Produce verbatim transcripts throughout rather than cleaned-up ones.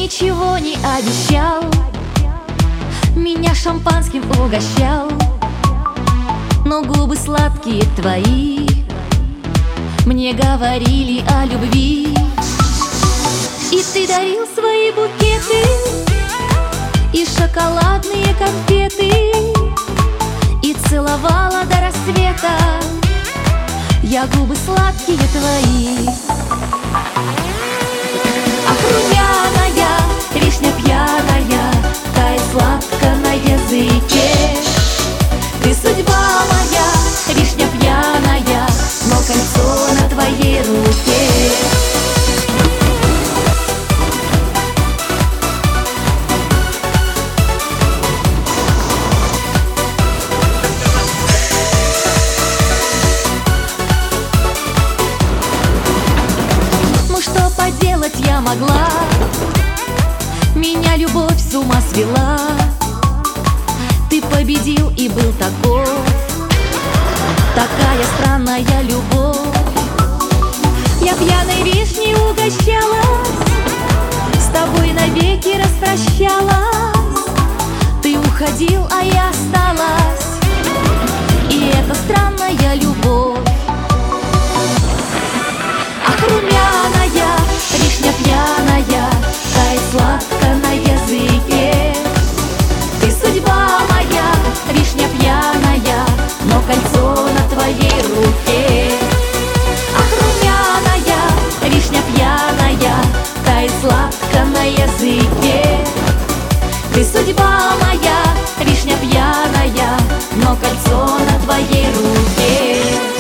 ничего не обещал, меня шампанским угощал, но губы сладкие твои мне говорили о любви. И ты дарил свои букеты и шоколадные конфеты, и целовала до рассвета я губы сладкие твои. Ах, румяная, вишня пьяная, тает сладко на языке. Ты судьба моя, вишня пьяная, но кольцо на твоей руке. Поделать я могла, меня любовь с ума свела. Ты победил и был таков, такая странная любовь. Я пьяной вишней угощалась, с тобой навеки распрощалась. Ты уходил, а я осталась, и это странная любовь. Ах, румяная, вишня пьяная, тает сладко на языке. Ты судьба моя, вишня пьяная, но кольцо на твоей руке. Ах, румяная, вишня пьяная, тает сладко на языке. Ты судьба моя, вишня пьяная, но кольцо на твоей руке.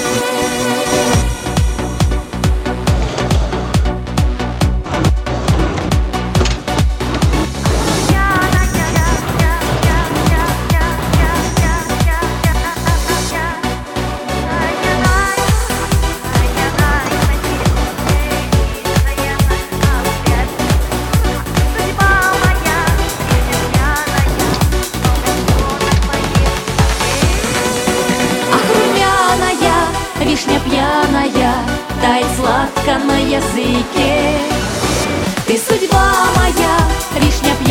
Вишня пьяная, тает сладко на языке. Ты судьба моя, вишня пьяная.